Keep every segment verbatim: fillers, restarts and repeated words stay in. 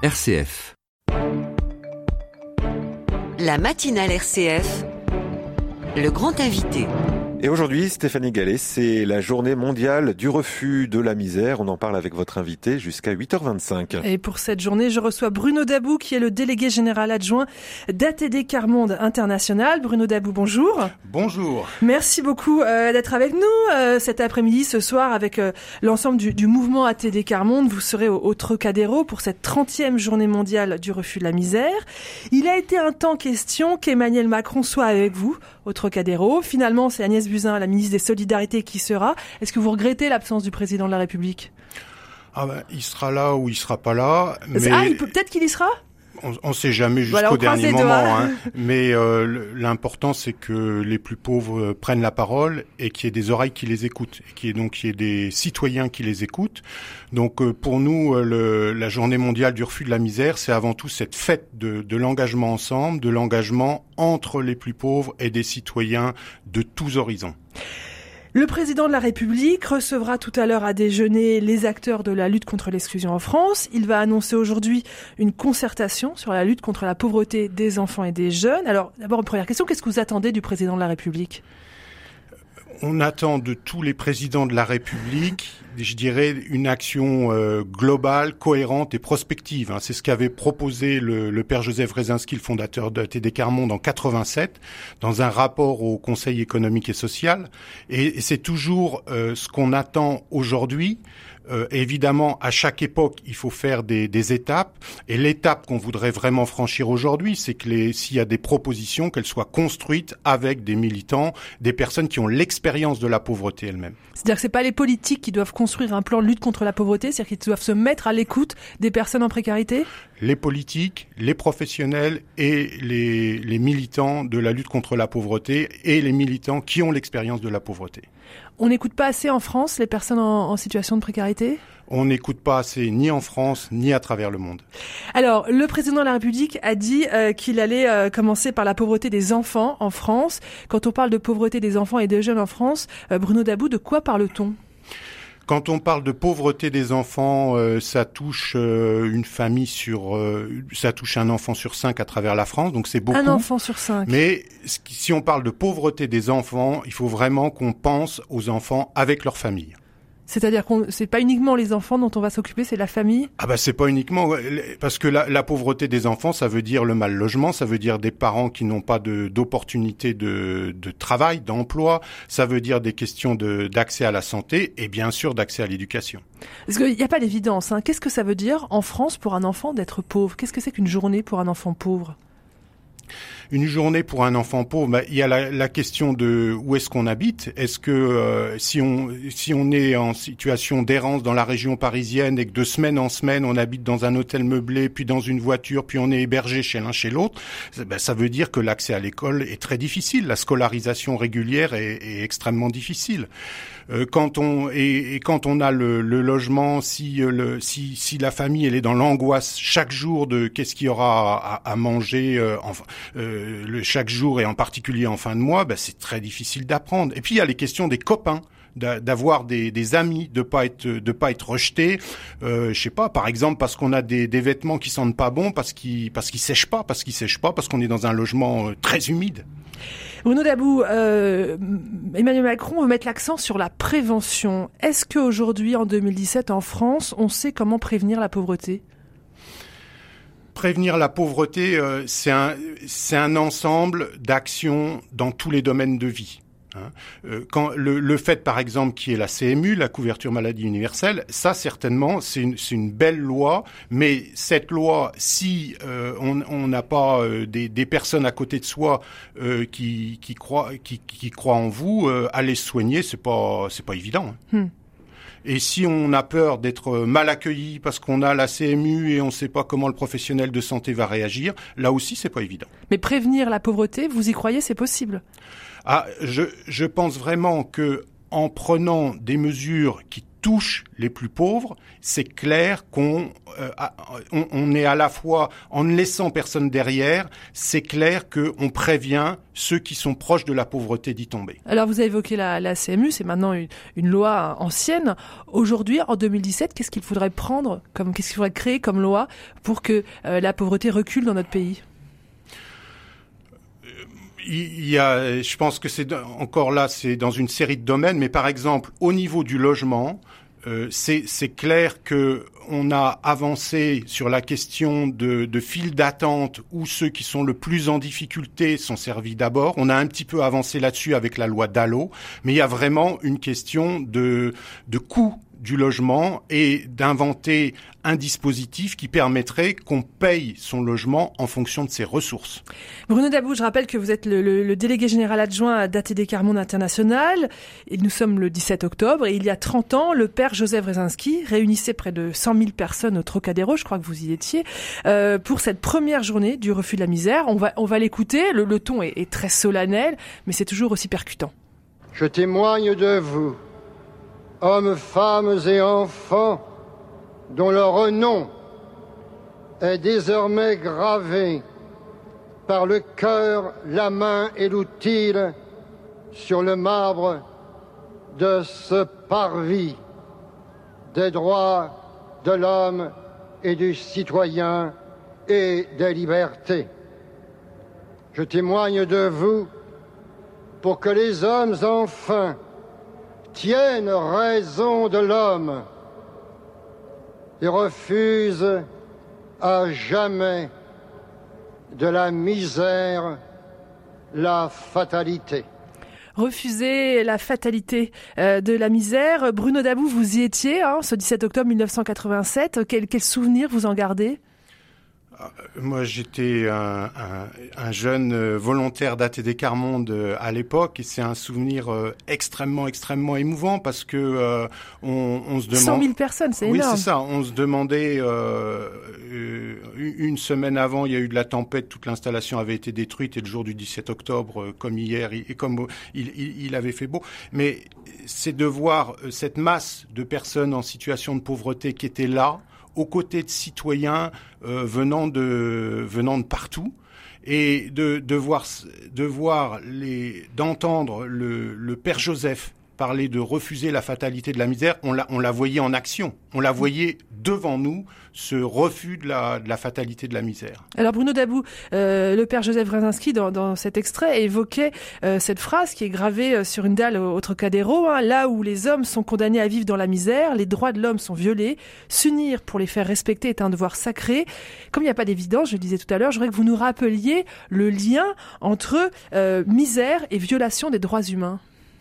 R C F. La matinale R C F, le grand invité. Et aujourd'hui, Stéphanie Gallet, c'est la journée mondiale du refus de la misère. On en parle avec votre invité jusqu'à huit heures vingt-cinq. Et pour cette journée, je reçois Bruno Dabou, qui est le délégué général adjoint d'A T D Quart Monde International. Bruno Dabou, bonjour. Bonjour. Merci beaucoup euh, d'être avec nous euh, cet après-midi, ce soir, avec euh, l'ensemble du, du mouvement A T D Quart Monde. Vous serez au, au Trocadéro pour cette trentième journée mondiale du refus de la misère. Il a été un temps question qu'Emmanuel Macron soit avec vous au Trocadéro. Finalement, c'est Agnès Buzyn, la ministre des Solidarités, qui sera. Est-ce que vous regrettez l'absence du président de la République ? Ah ben, il sera là ou il sera pas là. Mais... Ah, il peut, peut-être qu'il y sera ? On ne sait jamais jusqu'au voilà, dernier moment. Hein. Mais euh, l'important, c'est que les plus pauvres prennent la parole et qu'il y ait des oreilles qui les écoutent. Et qu'il y ait donc qu'il y ait des citoyens qui les écoutent. Donc euh, pour nous, le, la journée mondiale du refus de la misère, c'est avant tout cette fête de, de l'engagement ensemble, de l'engagement entre les plus pauvres et des citoyens de tous horizons. Le président de la République recevra tout à l'heure à déjeuner les acteurs de la lutte contre l'exclusion en France. Il va annoncer aujourd'hui une concertation sur la lutte contre la pauvreté des enfants et des jeunes. Alors, d'abord, une première question, qu'est-ce que vous attendez du président de la République ? On attend de tous les présidents de la République, je dirais, une action euh, globale, cohérente et prospective. Hein. C'est ce qu'avait proposé le, le père Joseph Rezinski, le fondateur de A T D Quart Monde, en quatre-vingt-sept, dans un rapport au Conseil économique et social. Et, et c'est toujours euh, ce qu'on attend aujourd'hui. Euh, évidemment, à chaque époque, il faut faire des, des étapes. Et l'étape qu'on voudrait vraiment franchir aujourd'hui, c'est que les, s'il y a des propositions, qu'elles soient construites avec des militants, des personnes qui ont l'expérience de la pauvreté elle-même. C'est-à-dire que c'est pas les politiques qui doivent construire un plan de lutte contre la pauvreté, c'est-à-dire qu'ils doivent se mettre à l'écoute des personnes en précarité ? Les politiques, les professionnels et les, les militants de la lutte contre la pauvreté et les militants qui ont l'expérience de la pauvreté. On n'écoute pas assez en France les personnes en, en situation de précarité ? On n'écoute pas assez ni en France ni à travers le monde. Alors, le président de la République a dit euh, qu'il allait euh, commencer par la pauvreté des enfants en France. Quand on parle de pauvreté des enfants et des jeunes en France, euh, Bruno Dabou, de quoi parle-t-on ? Quand on parle de pauvreté des enfants, euh, ça touche euh, une famille sur, euh, ça touche un enfant sur cinq à travers la France, donc c'est beaucoup. Un enfant sur cinq. Mais si on parle de pauvreté des enfants, il faut vraiment qu'on pense aux enfants avec leur famille. C'est-à-dire qu'on c'est pas uniquement les enfants dont on va s'occuper, c'est la famille ? Ah bah c'est pas uniquement, parce que la, la pauvreté des enfants, ça veut dire le mal logement, ça veut dire des parents qui n'ont pas de d'opportunités de, de travail, d'emploi, ça veut dire des questions de d'accès à la santé et bien sûr d'accès à l'éducation. Parce qu'il n'y a pas d'évidence, hein. Qu'est-ce que ça veut dire en France pour un enfant d'être pauvre ? Qu'est-ce que c'est qu'une journée pour un enfant pauvre ? Une journée pour un enfant pauvre, bah, il y a la, la question de où est-ce qu'on habite. Est-ce que euh, si on si on est en situation d'errance dans la région parisienne et que de semaine en semaine on habite dans un hôtel meublé, puis dans une voiture, puis on est hébergé chez l'un chez l'autre, bah, ça veut dire que l'accès à l'école est très difficile. La scolarisation régulière est, est extrêmement difficile. Euh, quand on et, et quand on a le, le logement, si le si si la famille elle est dans l'angoisse chaque jour de qu'est-ce qu'il y aura à, à manger euh, en, euh, le, chaque jour et en particulier en fin de mois, ben c'est très difficile d'apprendre. Et puis il y a les questions des copains, d'avoir des, des amis, de pas être de pas être rejeté. Euh, je sais pas, par exemple parce qu'on a des, des vêtements qui sentent pas bon, parce qu'ils parce qu'ils sèchent pas, parce qu'ils sèchent pas, parce qu'on est dans un logement très humide. Bruno Dabou, euh, Emmanuel Macron veut mettre l'accent sur la prévention. Est-ce qu'aujourd'hui, en deux mille dix-sept, en France, on sait comment prévenir la pauvreté ? Prévenir la pauvreté, euh, c'est un, c'est un ensemble d'actions dans tous les domaines de vie. Hein. Euh, quand le, le fait, par exemple, qui est la C M U, la couverture maladie universelle, ça certainement, c'est une, c'est une belle loi. Mais cette loi, si euh, on n'a pas euh, des, des personnes à côté de soi euh, qui, qui croient, qui, qui croient en vous, euh, aller se soigner, c'est pas, c'est pas évident. Hein. Hmm. Et si on a peur d'être mal accueilli parce qu'on a la C M U et on ne sait pas comment le professionnel de santé va réagir, là aussi, c'est pas évident. Mais prévenir la pauvreté, vous y croyez, c'est possible ? Ah, je, je pense vraiment que en prenant des mesures qui touche les plus pauvres, c'est clair qu'on euh, on, on est à la fois, en ne laissant personne derrière, c'est clair qu'on prévient ceux qui sont proches de la pauvreté d'y tomber. Alors vous avez évoqué la, la C M U, c'est maintenant une, une loi ancienne. Aujourd'hui, en deux mille dix-sept, qu'est-ce qu'il faudrait prendre, comme qu'est-ce qu'il faudrait créer comme loi pour que euh, la pauvreté recule dans notre pays ? Il y a, je pense que c'est encore là, c'est dans une série de domaines, mais par exemple, au niveau du logement, euh, c'est, c'est clair que on a avancé sur la question de, de files d'attente où ceux qui sont le plus en difficulté sont servis d'abord. On a un petit peu avancé là-dessus avec la loi Dallot, mais il y a vraiment une question de, de coût du logement et d'inventer un dispositif qui permettrait qu'on paye son logement en fonction de ses ressources. Bruno Dabou, je rappelle que vous êtes le, le, le délégué général adjoint à d'A T D Quart Monde International. Et nous sommes le dix-sept octobre et il y a trente ans, le père Joseph Wresinski réunissait près de cent mille personnes au Trocadéro, je crois que vous y étiez, euh, pour cette première journée du refus de la misère. On va, on va l'écouter, le, le ton est, est très solennel, mais c'est toujours aussi percutant. Je témoigne de vous, hommes, femmes et enfants, dont le renom est désormais gravé par le cœur, la main et l'outil sur le marbre de ce parvis des droits de l'homme et du citoyen et des libertés. Je témoigne de vous pour que les hommes enfin tiennent raison de l'homme et refusent à jamais de la misère la fatalité. Refuser la fatalité euh, de la misère. Bruno Dabou, vous y étiez hein, ce dix-sept octobre mille neuf cent quatre-vingt-sept. Quel, quel souvenir vous en gardez ? Moi, j'étais un, un, un jeune volontaire d'A T D Quart Monde à l'époque et c'est un souvenir extrêmement, extrêmement émouvant parce que euh, on, on se demande... cent mille personnes, c'est oui, énorme. Oui, c'est ça. On se demandait, euh, une semaine avant, il y a eu de la tempête, toute l'installation avait été détruite et le jour du dix-sept octobre, comme hier, et comme il, il, il avait fait beau. Mais c'est de voir cette masse de personnes en situation de pauvreté qui étaient là, aux côtés de citoyens euh, venant de venant de partout et de de voir de voir les d'entendre le le père Joseph parler de refuser la fatalité de la misère, on la on la voyait en action, on la voyait devant nous, ce refus de la de la fatalité de la misère. Alors Bruno Dabou, euh, le père Joseph Wresinski dans dans cet extrait évoquait euh, cette phrase qui est gravée sur une dalle au, au Trocadéro, hein, là où les hommes sont condamnés à vivre dans la misère, les droits de l'homme sont violés, s'unir pour les faire respecter est un devoir sacré. Comme il n'y a pas d'évidence, je le disais tout à l'heure, je voudrais que vous nous rappeliez le lien entre euh, misère et violation des droits humains.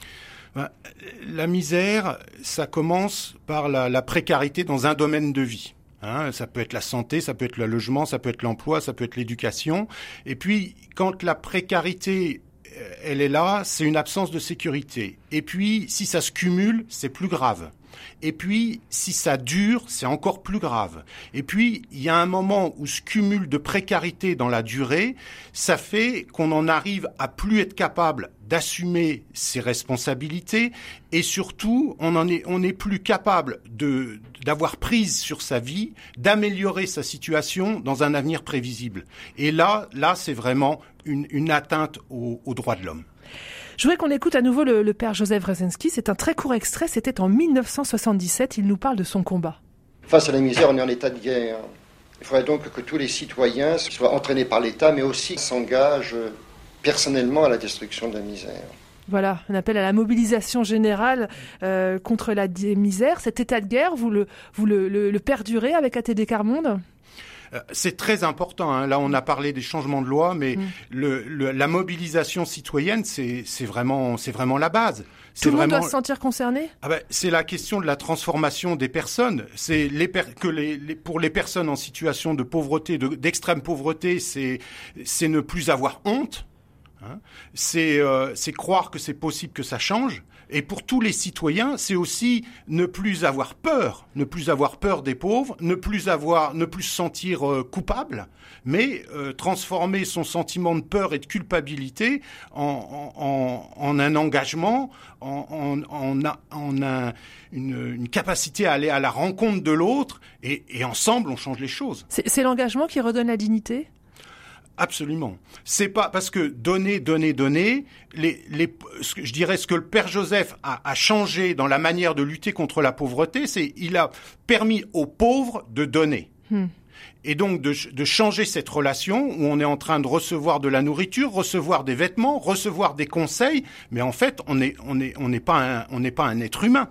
La misère, ça commence par la, la précarité dans un domaine de vie. Hein, ça peut être la santé, ça peut être le logement, ça peut être l'emploi, ça peut être l'éducation. Et puis, quand la précarité, elle est là, c'est une absence de sécurité. Et puis, si ça se cumule, c'est plus grave. Et puis, si ça dure, c'est encore plus grave. Et puis, il y a un moment où ce cumul de précarité dans la durée, ça fait qu'on en arrive à plus être capable d'assumer ses responsabilités et surtout, on en est, on n'est plus capable de, d'avoir prise sur sa vie, d'améliorer sa situation dans un avenir prévisible. Et là, là, c'est vraiment une, une atteinte aux, aux droits de l'homme. Je voudrais qu'on écoute à nouveau le, le père Joseph Wresinski. C'est un très court extrait, c'était en mille neuf cent soixante-dix-sept. Il nous parle de son combat. Face à la misère, on est en état de guerre. Il faudrait donc que tous les citoyens soient entraînés par l'État, mais aussi s'engagent personnellement à la destruction de la misère. Voilà, un appel à la mobilisation générale euh, contre la misère. Cet état de guerre, vous le, vous le, le, le perdurez avec A T D Quart Monde ? C'est très important. Hein. Là, on a parlé des changements de loi, mais mmh. le, le, la mobilisation citoyenne, c'est, c'est vraiment, c'est vraiment la base. C'est Tout le vraiment... monde doit se sentir concerné. Ah ben, c'est la question de la transformation des personnes. C'est les per... que les, les pour les personnes en situation de pauvreté, de, d'extrême pauvreté, c'est c'est ne plus avoir honte. Hein. C'est euh, c'est croire que c'est possible que ça change. Et pour tous les citoyens, c'est aussi ne plus avoir peur, ne plus avoir peur des pauvres, ne plus avoir, ne plus se sentir euh, coupable, mais euh, transformer son sentiment de peur et de culpabilité en, en, en un engagement, en, en, en, en un, une, une capacité à aller à la rencontre de l'autre, et, et ensemble on change les choses. C'est, c'est l'engagement qui redonne la dignité ? Absolument. C'est pas parce que donner, donner, donner, les, les, ce que, je dirais ce que le Père Joseph a, a changé dans la manière de lutter contre la pauvreté, c'est il a permis aux pauvres de donner. Hmm. Et donc de, de changer cette relation où on est en train de recevoir de la nourriture, recevoir des vêtements, recevoir des conseils, mais en fait on est, on est, on n'est pas un, on n'est pas un être humain.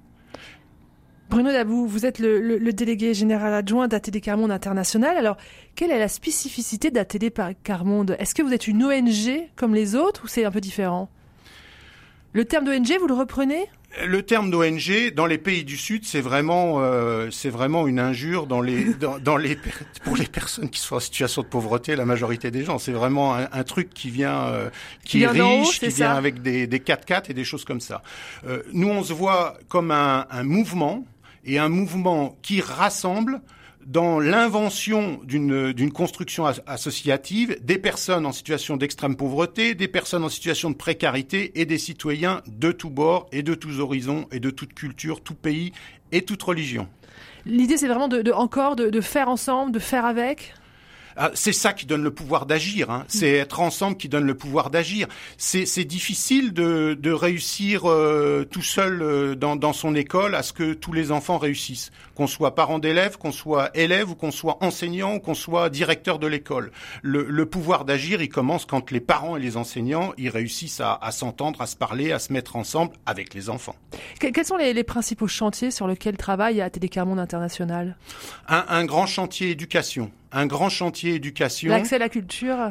Bruno Dabou, vous êtes le, le, le délégué général adjoint d'A T D Quart Monde International. Alors, quelle est la spécificité d'A T D Quart Monde ? Est-ce que vous êtes une O N G comme les autres ou c'est un peu différent ? Le terme d'O N G, vous le reprenez ? Le terme d'O N G dans les pays du Sud, c'est vraiment, euh, c'est vraiment une injure dans les, dans, dans les, pour les personnes qui sont en situation de pauvreté, la majorité des gens. C'est vraiment un, un truc qui vient, euh, qui, qui est riche, haut, qui vient ça. Avec des, des quatre-quatre et des choses comme ça. Euh, nous, on se voit comme un, un mouvement et un mouvement qui rassemble dans l'invention d'une, d'une construction associative des personnes en situation d'extrême pauvreté, des personnes en situation de précarité et des citoyens de tous bords et de tous horizons et de toute culture, tout pays et toute religion. L'idée, c'est vraiment de, de encore de, de faire ensemble, de faire avec ? Ah, c'est ça qui donne le pouvoir d'agir, hein. C'est être ensemble qui donne le pouvoir d'agir. C'est, c'est difficile de, de réussir euh, tout seul euh, dans, dans son école à ce que tous les enfants réussissent. Qu'on soit parent d'élèves, qu'on soit élève ou qu'on soit enseignant ou qu'on soit directeur de l'école. Le, le pouvoir d'agir, il commence quand les parents et les enseignants, ils réussissent à, à s'entendre, à se parler, à se mettre ensemble avec les enfants. Quels sont les, les principaux chantiers sur lesquels travaille A T D Quart Monde International ? un, un grand chantier éducation. Un grand chantier éducation. L'accès à la culture.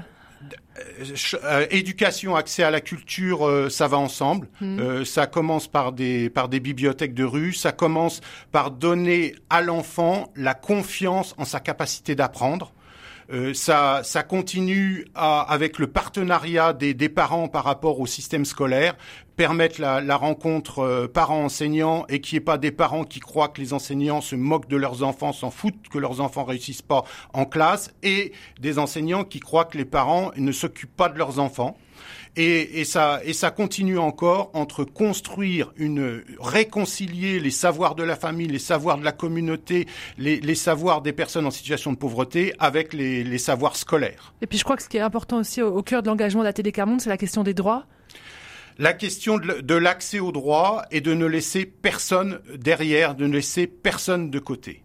Euh, éducation, accès à la culture, euh, ça va ensemble. Mmh. Euh, ça commence par des par des bibliothèques de rue. Ça commence par donner à l'enfant la confiance en sa capacité d'apprendre. Euh, ça, ça continue à, avec le partenariat des, des parents par rapport au système scolaire, permettre la, la rencontre euh, parents-enseignants et qu'il n'y ait pas des parents qui croient que les enseignants se moquent de leurs enfants, s'en foutent que leurs enfants réussissent pas en classe, et des enseignants qui croient que les parents ne s'occupent pas de leurs enfants. Et, et ça, et ça continue encore entre construire une, réconcilier les savoirs de la famille, les savoirs de la communauté, les, les savoirs des personnes en situation de pauvreté avec les, les savoirs scolaires. Et puis je crois que ce qui est important aussi au, au cœur de l'engagement d'A T D Quart Monde, c'est la question des droits. La question de, de l'accès aux droits et de ne laisser personne derrière, de ne laisser personne de côté.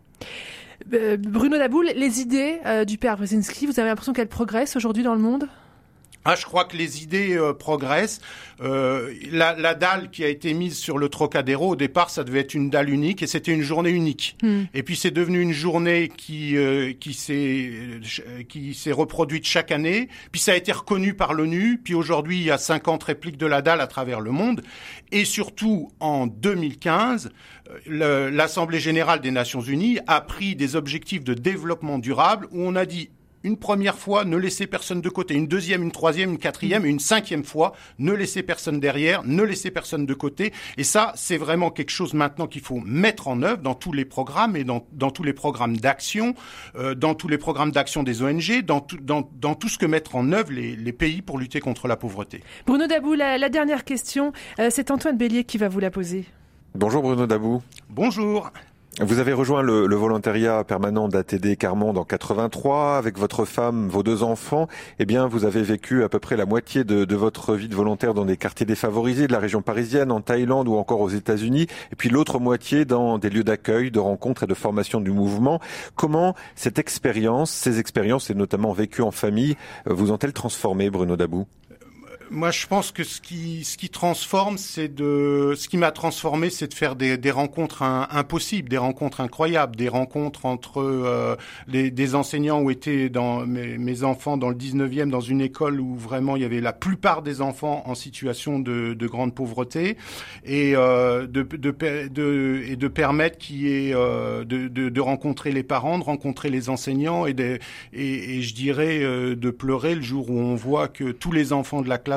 Euh, Bruno Dabou, les idées euh, du père Brzezinski, vous avez l'impression qu'elles progressent aujourd'hui dans le monde ? Ah, je crois que les idées euh, progressent. Euh, la, la dalle qui a été mise sur le Trocadéro, au départ, ça devait être une dalle unique et c'était une journée unique. Mm. Et puis c'est devenu une journée qui euh, qui s'est euh, qui s'est reproduite chaque année. Puis ça a été reconnu par l'ONU. Puis aujourd'hui, il y a cinquante répliques de la dalle à travers le monde. Et surtout, en deux mille quinze, le, l'Assemblée générale des Nations unies a pris des objectifs de développement durable où on a dit une première fois, ne laissez personne de côté. Une deuxième, une troisième, une quatrième et une cinquième fois, ne laissez personne derrière, ne laissez personne de côté. Et ça, c'est vraiment quelque chose maintenant qu'il faut mettre en œuvre dans tous les programmes et dans, dans tous les programmes d'action, euh, dans tous les programmes d'action des O N G, dans tout, dans, dans tout ce que mettent en œuvre les, les pays pour lutter contre la pauvreté. Bruno Dabou, la, la dernière question, euh, c'est Antoine Bélier qui va vous la poser. Bonjour Bruno Dabou. Bonjour. Vous avez rejoint le, le volontariat permanent d'A T D Quart Monde en quatre-vingt-trois avec votre femme, vos deux enfants. Eh bien, vous avez vécu à peu près la moitié de, de votre vie de volontaire dans des quartiers défavorisés de la région parisienne, en Thaïlande ou encore aux États-Unis, et puis l'autre moitié dans des lieux d'accueil, de rencontres et de formation du mouvement. Comment cette expérience, ces expériences et notamment vécues en famille, vous ont-elles transformé, Bruno Dabou ? Moi, je pense que ce qui ce qui transforme, c'est de ce qui m'a transformé, c'est de faire des des rencontres un, impossibles, des rencontres incroyables, des rencontres entre euh, les, des enseignants où étaient dans mes, mes enfants dans le dix-neuvième, dans une école où vraiment il y avait la plupart des enfants en situation de, de grande pauvreté, et euh, de, de de et de permettre qu'il y ait euh, de, de de rencontrer les parents, de rencontrer les enseignants et de et, et je dirais euh, de pleurer le jour où on voit que tous les enfants de la classe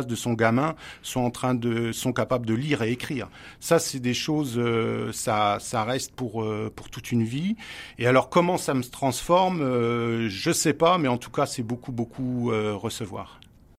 classe de son gamin sont en train de sont capables de lire et écrire. Ça, c'est des choses, euh, ça ça reste pour euh, pour toute une vie. Et alors comment ça me transforme, euh, je sais pas, mais en tout cas c'est beaucoup beaucoup euh, recevoir.